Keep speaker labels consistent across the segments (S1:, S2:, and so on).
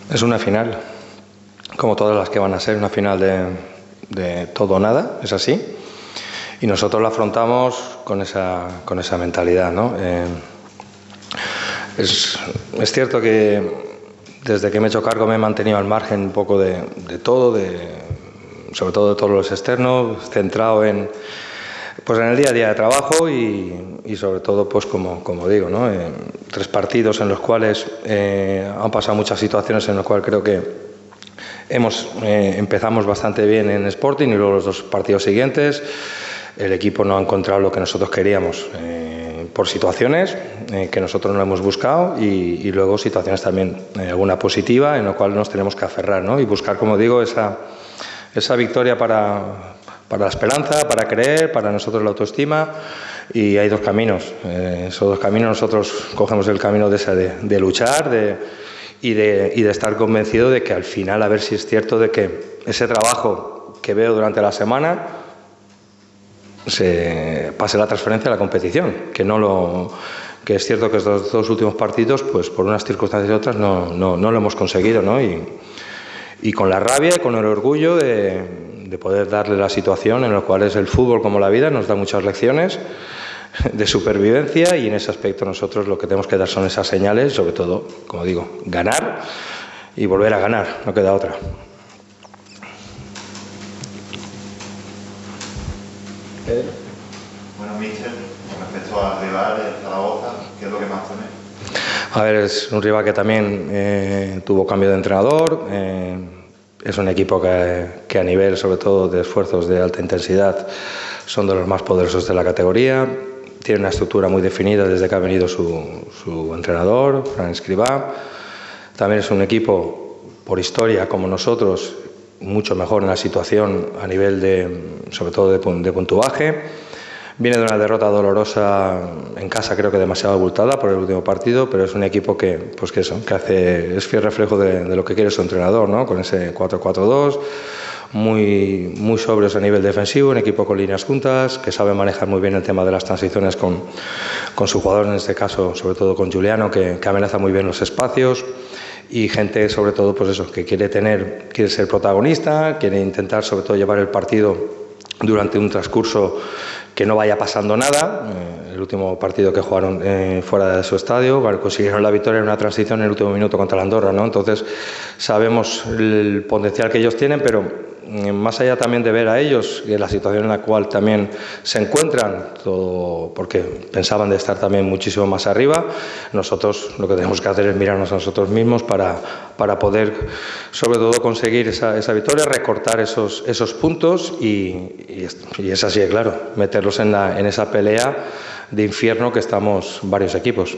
S1: Es una final, como todas las que van a ser, una final de todo o nada, es así. Y nosotros la afrontamos con esa mentalidad, ¿no? Es cierto que desde que me he hecho cargo me he mantenido al margen un poco de todo, sobre todo de todos los externos, centrado en el día a día de trabajo y sobre todo, pues como digo, ¿no? 3 partidos en los cuales han pasado muchas situaciones en las cuales creo que empezamos bastante bien en Sporting y luego los 2 partidos siguientes el equipo no ha encontrado lo que nosotros queríamos por situaciones que nosotros no hemos buscado y luego situaciones también alguna positiva en la cual nos tenemos que aferrar, ¿no? Y buscar, como digo, esa victoria para la esperanza, para creer, para nosotros la autoestima. Y hay 2 caminos. Esos 2 caminos nosotros cogemos el camino de luchar y de estar convencido de que al final, a ver si es cierto de que ese trabajo que veo durante la semana se pase la transferencia a la competición, que es cierto que estos 2 últimos partidos, pues por unas circunstancias y otras no lo hemos conseguido, ¿no? Y con la rabia y con el orgullo de poder darle la situación en la cual es el fútbol, como la vida, nos da muchas lecciones de supervivencia y en ese aspecto nosotros lo que tenemos que dar son esas señales, sobre todo, como digo, ganar y volver a ganar, no queda otra.
S2: Bueno, míster, con respecto al rival, el Zaragoza, ¿qué es lo que más tenéis?
S1: A ver, es un rival que también tuvo cambio de entrenador, es un equipo que a nivel, sobre todo, de esfuerzos de alta intensidad, son de los más poderosos de la categoría, tiene una estructura muy definida desde que ha venido su entrenador, Fran Escribá. También es un equipo, por historia, como nosotros, mucho mejor en la situación a nivel sobre todo de puntuaje. Viene de una derrota dolorosa en casa, creo que demasiado abultada por el último partido, pero es un equipo que es fiel reflejo de lo que quiere su entrenador, ¿no? Con ese 4-4-2, muy sobrios a nivel defensivo, un equipo con líneas juntas, que sabe manejar muy bien el tema de las transiciones con su jugador, en este caso, sobre todo con Juliano, que amenaza muy bien los espacios. Y gente, sobre todo, pues eso, que quiere ser protagonista, quiere intentar, sobre todo, llevar el partido durante un transcurso que no vaya pasando nada. El último partido que jugaron fuera de su estadio, consiguieron la victoria en una transición en el último minuto contra la Andorra, ¿no? Entonces, sabemos el potencial que ellos tienen, pero más allá también de ver a ellos y en la situación en la cual también se encuentran, porque pensaban de estar también muchísimo más arriba, nosotros lo que tenemos que hacer es mirarnos a nosotros mismos para poder, sobre todo, conseguir esa victoria, recortar esos puntos y es así, claro, meterlos en esa pelea de infierno que estamos varios equipos.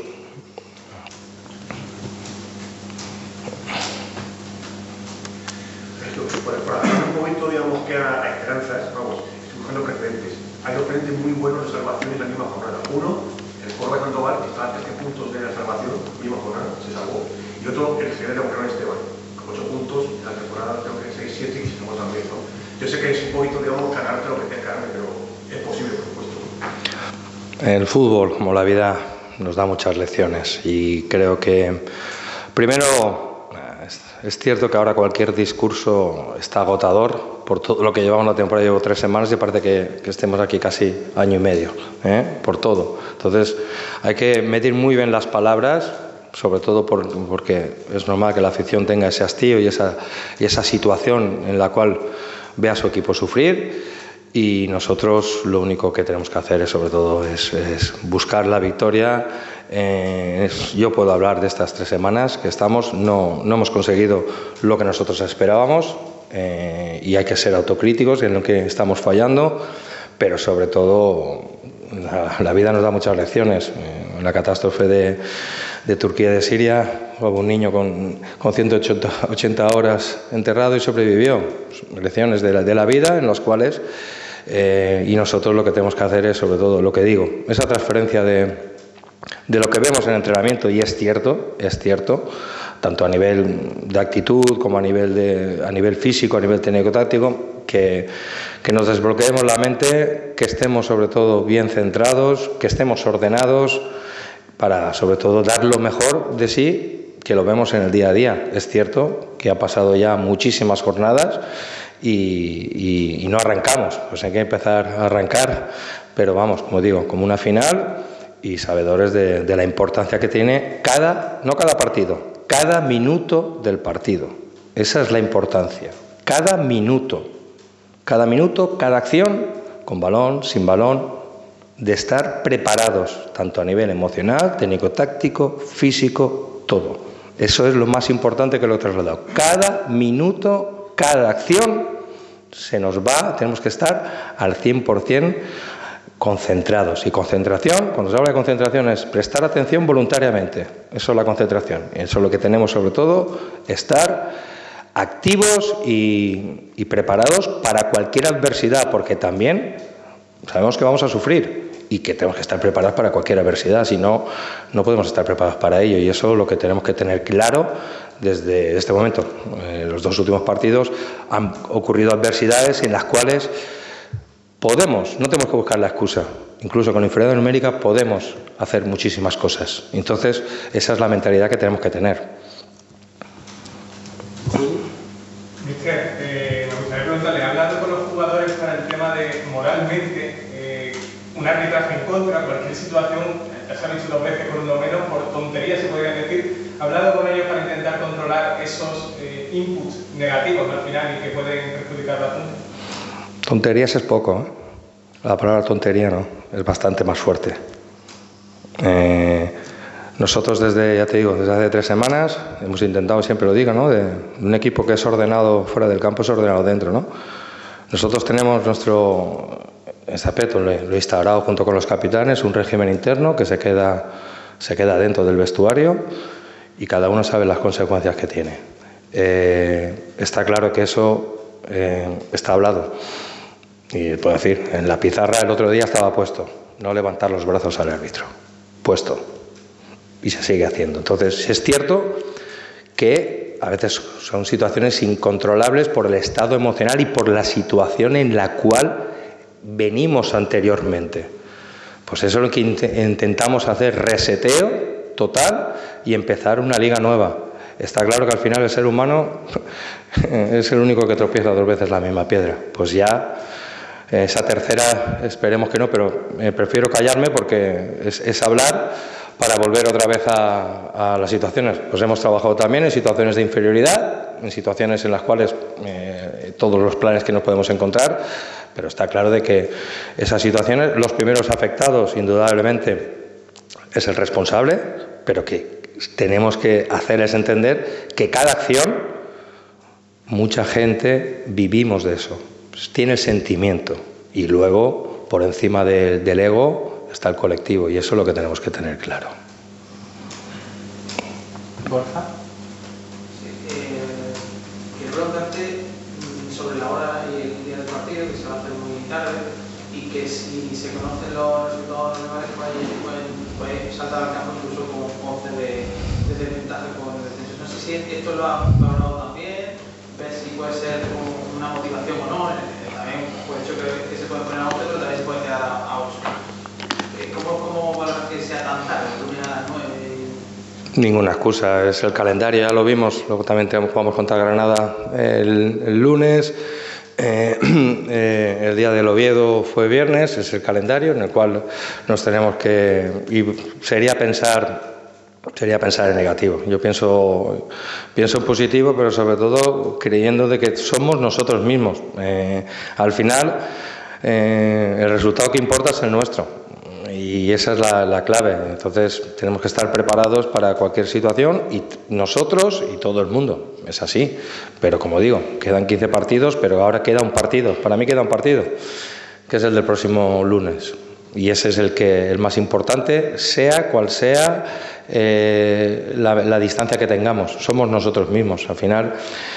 S3: A esperanzas, vamos, buscando precedentes. Hay 2 precedentes muy buenos de salvación en la misma jornada. Uno, el Córdoba de Sandoval, que está a 13 puntos de la salvación, misma jornada, se salvó. Y otro, el Jerez de Boquerón Esteban, con 8 puntos, en la temporada creo que 6-7 y se salvó también, ¿no? Yo sé que es un poquito, digamos, cargarte lo que te carne, pero es posible, por supuesto.
S1: El fútbol, como la vida, nos da muchas lecciones y creo que, primero, es cierto que ahora cualquier discurso está agotador por todo lo que llevamos la temporada. Llevo 3 semanas y parece que estemos aquí casi año y medio, por todo. Entonces hay que medir muy bien las palabras, sobre todo porque es normal que la afición tenga ese hastío y esa situación en la cual ve a su equipo sufrir. Y nosotros lo único que tenemos que hacer sobre todo es buscar la victoria. Yo puedo hablar de estas 3 semanas que estamos, no hemos conseguido lo que nosotros esperábamos y hay que ser autocríticos en lo que estamos fallando, pero sobre todo la vida nos da muchas lecciones. La catástrofe de Turquía y de Siria, hubo un niño con 180 horas enterrado y sobrevivió. Lecciones de la vida en las cuales y nosotros lo que tenemos que hacer es, sobre todo, lo que digo, esa transferencia de lo que vemos en el entrenamiento, y es cierto, tanto a nivel de actitud como a nivel físico, a nivel técnico-táctico, que nos desbloqueemos la mente, que estemos sobre todo bien centrados, que estemos ordenados para sobre todo dar lo mejor de sí que lo vemos en el día a día. Es cierto que ha pasado ya muchísimas jornadas y no arrancamos, pues hay que empezar a arrancar, pero vamos, como digo, como una final y sabedores de la importancia que tiene no cada partido, cada minuto del partido. Esa es la importancia. Cada minuto, cada acción, con balón, sin balón, de estar preparados, tanto a nivel emocional, técnico-táctico, físico, todo. Eso es lo más importante que lo he trasladado. Cada minuto, cada acción se nos va, tenemos que estar al 100% concentrados. Y concentración, cuando se habla de concentración, es prestar atención voluntariamente. Eso es la concentración. Eso es lo que tenemos, sobre todo, estar activos y preparados para cualquier adversidad, porque también sabemos que vamos a sufrir y que tenemos que estar preparados para cualquier adversidad, si no, no podemos estar preparados para ello, y eso es lo que tenemos que tener claro desde este momento. Los 2 últimos partidos han ocurrido adversidades en las cuales no tenemos que buscar la excusa, incluso con inferioridad numérica podemos hacer muchísimas cosas. Entonces, esa es la mentalidad que tenemos que tener.
S4: Mister, me gustaría preguntarle, ¿ha hablado con los jugadores para el tema de moralmente un arbitraje en contra, cualquier situación, ya se ha dicho 2 veces con uno menos, por tonterías se podría decir? ¿Ha hablado con ellos para intentar controlar esos inputs negativos al final y que pueden perjudicar la punta?
S1: Tonterías es poco, ¿eh? La palabra tontería no, es bastante más fuerte. Nosotros ya te digo, desde hace 3 semanas hemos intentado, siempre lo digo, ¿no? De un equipo que es ordenado fuera del campo es ordenado dentro, ¿no? Nosotros tenemos este aspecto lo he instaurado junto con los capitanes, un régimen interno que se queda dentro del vestuario y cada uno sabe las consecuencias que tiene. Está claro que eso está hablado. Y puedo decir, en la pizarra el otro día estaba puesto, no levantar los brazos al árbitro, puesto, y se sigue haciendo. Entonces, es cierto que a veces son situaciones incontrolables por el estado emocional y por la situación en la cual venimos anteriormente. Pues eso es lo que intentamos hacer, reseteo total y empezar una liga nueva. Está claro que al final el ser humano es el único que tropieza 2 veces la misma piedra. Pues ya esa tercera esperemos que no, pero prefiero callarme porque es hablar para volver otra vez a las situaciones. Pues hemos trabajado también en situaciones de inferioridad, en situaciones en las cuales todos los planes que nos podemos encontrar, pero está claro de que esas situaciones, los primeros afectados indudablemente es el responsable, pero que tenemos que hacerles entender que cada acción, mucha gente vivimos de eso, pues tiene el sentimiento y luego por encima del ego está el colectivo y eso es lo que tenemos que tener claro.
S5: Borja. Quiero preguntarte sobre la hora y el día del partido, que se va a hacer muy tarde, y que si se conocen los resultados normales, puede saltar al campo incluso con 11 de desventaja con el descenso. No sé si esto lo ha valorado también, ver si puede ser una motivación o no. También, pues yo creo que se puede poner a 11, pero también se puede quedar a 8. ¿Cómo valoras que sea tan tarde, el lunes a las 9?
S1: Ninguna excusa, es el calendario, ya lo vimos, luego también jugamos contra Granada el lunes, el día del Oviedo fue viernes, es el calendario en el cual nos tenemos que... y sería pensar en negativo. Yo pienso en positivo, pero sobre todo creyendo de que somos nosotros mismos. Al final, el resultado que importa es el nuestro. Y esa es la clave. Entonces tenemos que estar preparados para cualquier situación y nosotros y todo el mundo. Es así. Pero como digo, quedan 15 partidos, pero ahora queda un partido. Para mí queda un partido, que es el del próximo lunes. Y ese es el más importante, sea cual sea la distancia que tengamos. Somos nosotros mismos. Al final,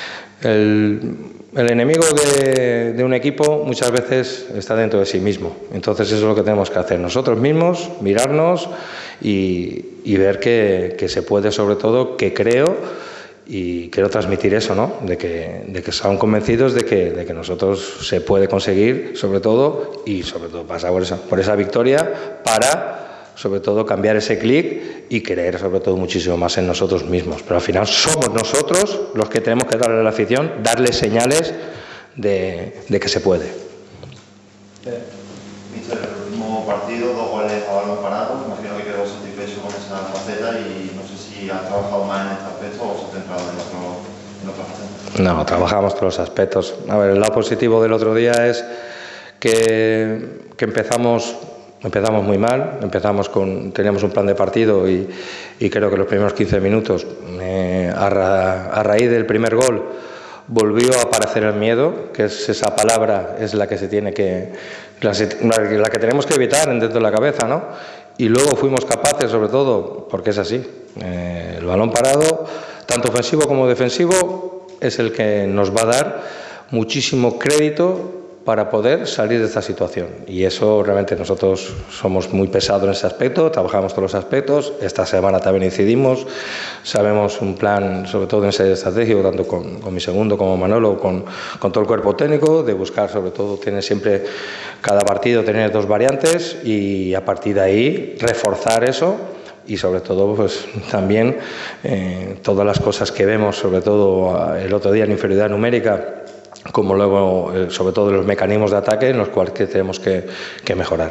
S1: el enemigo de un equipo muchas veces está dentro de sí mismo. Entonces eso es lo que tenemos que hacer nosotros mismos, mirarnos y ver que se puede, sobre todo, que creo y quiero transmitir eso, ¿no? De que están convencidos de que nosotros se puede conseguir, sobre todo pasar por esa victoria para sobre todo cambiar ese clic y creer sobre todo muchísimo más en nosotros mismos. Pero al final somos nosotros los que tenemos que darle a la afición, darle señales de que se puede.
S2: Mister, el último partido, 2 goles a balón parado, imagino que quedó satisfecho con esa faceta y no sé si has trabajado más en este aspecto o se ha centrado en otra faceta.
S1: No, trabajamos todos los aspectos. A ver, el lado positivo del otro día es que empezamos muy mal, teníamos un plan de partido y creo que los primeros 15 minutos, a raíz del primer gol, volvió a aparecer el miedo, que es esa palabra, es la que se tiene la que tenemos que evitar dentro de la cabeza, ¿no? Y luego fuimos capaces, sobre todo, porque es así, el balón parado, tanto ofensivo como defensivo, es el que nos va a dar muchísimo crédito para poder salir de esta situación. Y eso realmente nosotros somos muy pesados en ese aspecto, trabajamos todos los aspectos. Esta semana también incidimos, sabemos un plan, sobre todo en ese estratégico, tanto con mi segundo como Manolo, con todo el cuerpo técnico, de buscar sobre todo, tener siempre cada partido, tener 2 variantes y a partir de ahí reforzar eso. Y sobre todo pues también todas las cosas que vemos, sobre todo el otro día en inferioridad numérica, como luego sobre todo los mecanismos de ataque en los cuales tenemos que mejorar.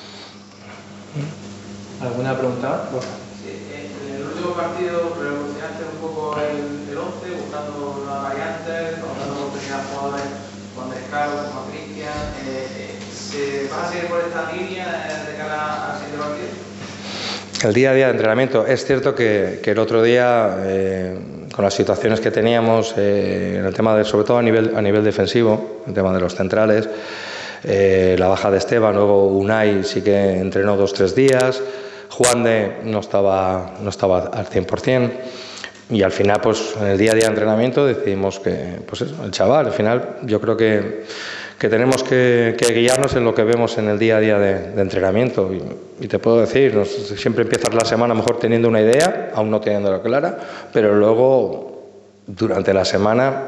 S6: ¿Alguna pregunta?
S5: Sí, en el último partido revolucionaste un poco el 11, buscando nuevas variantes, dando oportunidad a jugadores como Andrés Carlos, como Cristian. ¿Se van a seguir por esta línea de cara al siguiente partido?
S1: El día a día de entrenamiento, es cierto que el otro día, con las situaciones que teníamos, en el tema sobre todo a nivel defensivo, el tema de los centrales, la baja de Esteban, luego Unai sí que entrenó 2-3 días, Juan de no estaba al 100%, y al final, pues en el día a día de entrenamiento decidimos que, pues eso, el chaval, al final yo creo que tenemos que guiarnos en lo que vemos en el día a día de entrenamiento. Y te puedo decir, siempre empiezas la semana mejor teniendo una idea, aún no teniéndola clara, pero luego durante la semana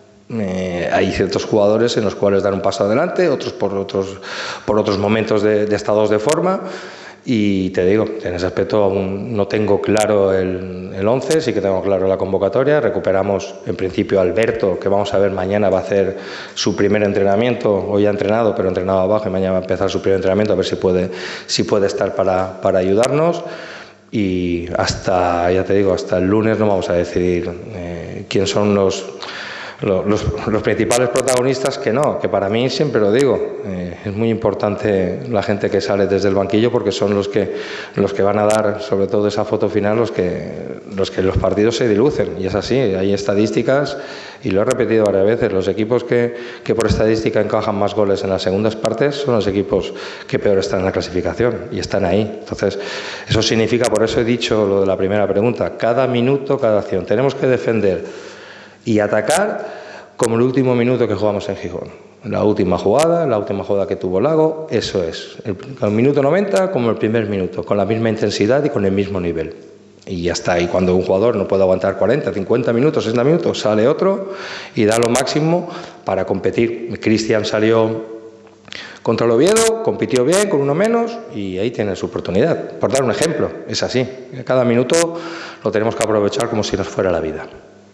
S1: hay ciertos jugadores en los cuales dan un paso adelante, otros por otros momentos de estados de forma. Y te digo, en ese aspecto aún no tengo claro el 11, sí que tengo claro la convocatoria. Recuperamos en principio a Alberto, que vamos a ver mañana va a hacer su primer entrenamiento. Hoy ha entrenado, pero ha entrenado abajo, y mañana va a empezar su primer entrenamiento, a ver si puede estar para ayudarnos. Y hasta, ya te digo, hasta el lunes no vamos a decidir quién son los principales protagonistas, que para mí, siempre lo digo, es muy importante la gente que sale desde el banquillo, porque son los que van a dar, sobre todo esa foto final, los que los partidos se dilucen. Y es así, hay estadísticas, y lo he repetido varias veces, los equipos que por estadística encajan más goles en las segundas partes son los equipos que peor están en la clasificación, y están ahí. Entonces, eso significa, por eso he dicho lo de la primera pregunta, cada minuto, cada acción. Tenemos que defender y atacar como el último minuto que jugamos en Gijón. La última jugada que tuvo Lago, eso es. El minuto 90 como el primer minuto, con la misma intensidad y con el mismo nivel. Y ya está. Y cuando un jugador no puede aguantar 40, 50 minutos, 60 minutos, sale otro y da lo máximo para competir. Cristian salió contra el Oviedo, compitió bien con uno menos y ahí tiene su oportunidad. Por dar un ejemplo, es así. Cada minuto lo tenemos que aprovechar como si nos fuera la vida.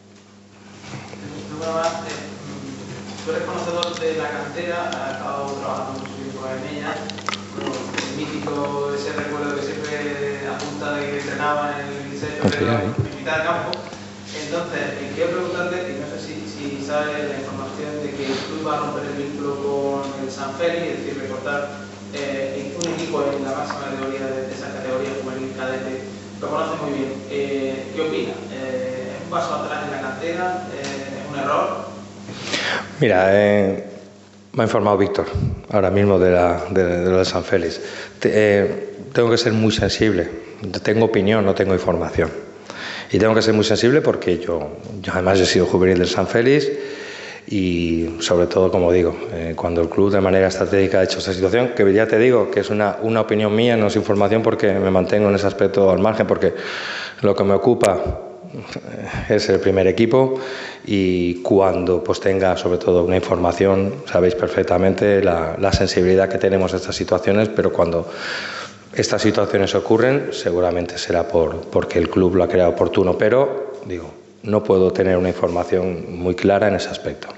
S5: Tú eres conocedor de la cantera, has estado trabajando mucho tiempo en ella, el mítico, ese recuerdo que siempre apunta de que entrenaba en el Liceo, en mitad de campo. Entonces, quiero preguntarte, y no sé si sabes la información de que el club va a romper el vínculo con el San Félix, es decir, recortar un equipo en la máxima categoría de esa categoría juvenil cadete. Lo conoces muy bien. ¿Qué opinas? ¿Es un paso atrás en la cantera? ¿Es un error?
S1: Mira, me ha informado Víctor ahora mismo de lo de San Félix. Tengo que ser muy sensible. Tengo opinión, no tengo información. Y tengo que ser muy sensible porque yo además he sido juvenil del San Félix y sobre todo, como digo, cuando el club de manera estratégica ha hecho esta situación, que ya te digo que es una opinión mía, no es información, porque me mantengo en ese aspecto al margen, porque lo que me ocupa es el primer equipo, y cuando pues tenga sobre todo una información, sabéis perfectamente la sensibilidad que tenemos a estas situaciones, pero cuando estas situaciones ocurren, seguramente será porque el club lo ha creado oportuno, pero digo, no puedo tener una información muy clara en ese aspecto.